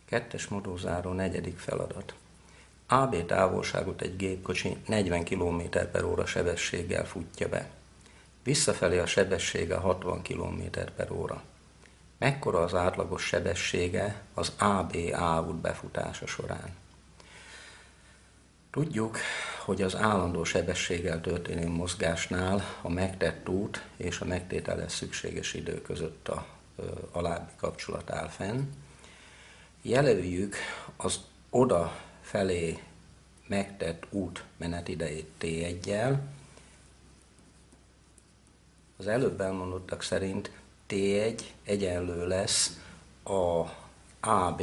Kettes modulzáró, negyedik feladat. AB távolságot egy gépkocsi 40 km/h sebességgel futja be. Visszafelé a sebessége 60 km/h. Mekkora az átlagos sebessége az AB-A út befutása során? Tudjuk, hogy az állandó sebességgel történő mozgásnál a megtett út és a megtételhez szükséges idő között a alábbi kapcsolat áll fenn. Jelöljük az oda felé megtett út menetidejét T1-jel. Az előbb elmondottak szerint T1 egyenlő lesz a AB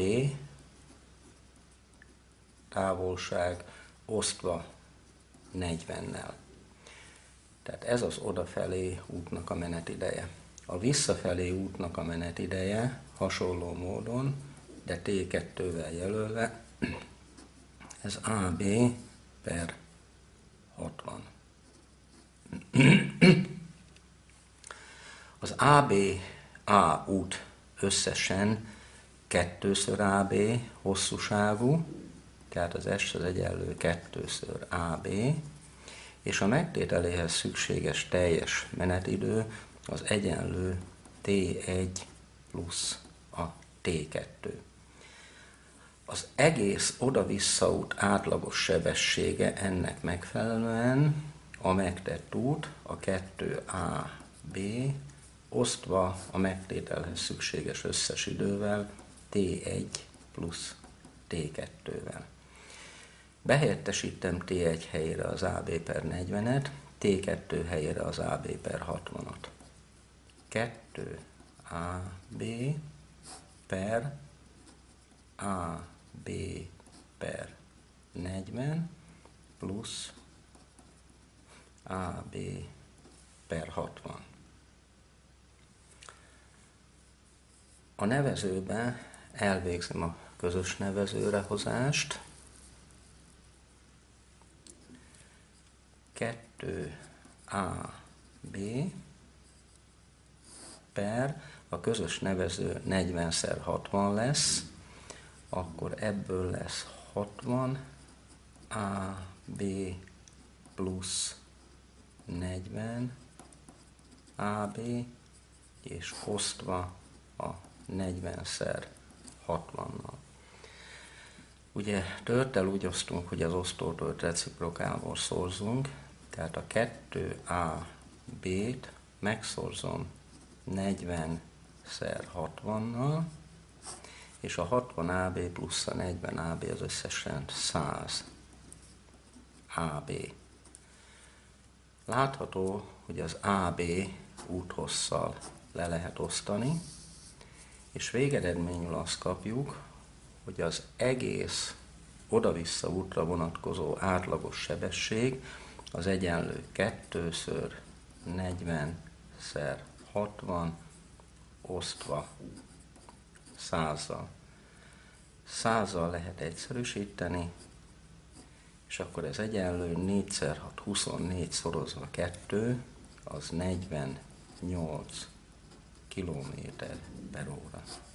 távolság osztva 40-nel. Tehát ez az odafelé útnak a menetideje. A visszafelé útnak a menetideje hasonló módon, de T2-vel jelölve, ez AB per 60. Az AB-A út összesen 2-ször AB hosszúságú, tehát az S az egyenlő 2-ször AB, és a megtételéhez szükséges teljes menetidő az egyenlő T1 plusz a T2. Az egész oda-vissza út átlagos sebessége ennek megfelelően a megtett út a 2AB osztva a megtételhez szükséges összes idővel T1 plusz T2-vel. Behelyettesítem T1 helyére az AB per 40-et, T2 helyére az AB per 60-at. 2AB per AB per 40 plusz AB per 60. A nevezőben elvégzem a közös nevezőre hozást. 2AB per a közös nevező 40x60 lesz, akkor ebből lesz 60 AB plusz 40 AB, és osztva a 40x60-nal. Ugye törttel úgy osztunk, hogy az osztótört reciprokálból szorzunk, tehát a 2AB-t megszorzom 40x60-nal, és a 60AB plusz a 40AB az összesen 100 AB. Látható, hogy az AB úthosszal le lehet osztani, és végeredményül azt kapjuk, hogy az egész oda-vissza útra vonatkozó átlagos sebesség az egyenlő 2-ször 40x60 osztva 100-zal. 100-zal lehet egyszerűsíteni, és akkor ez egyenlő 4x6 24 szorozva 2, az 48 km/h.